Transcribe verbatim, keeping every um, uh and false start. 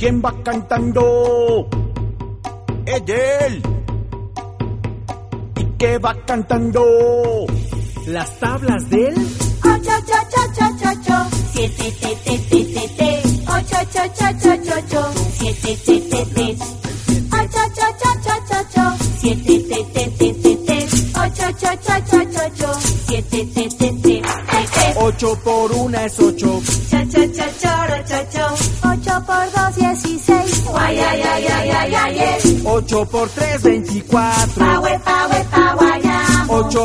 ¿Quién va cantando? Es él. ¿Y qué va cantando? Las tablas del ocho, ocho, ocho, ocho, ocho, siete, te, te, te, te, te, ocho, ocho, ocho, ocho, ocho, siete, te, te, te, ocho, ocho, ocho, ocho, ocho, siete, te, te, te, te, te, ocho, ocho, ocho, ocho, ocho, siete, te, te, te, te, te. Ocho por una es ocho. Cha, cha, cha, choro, cho, cho. Ocho por dos, dieciséis. Guay, ay, ay, ay, ay, ay, ay. Ocho por tres, veinticuatro. Pa, we, pa, we, pa, guayamo. Ocho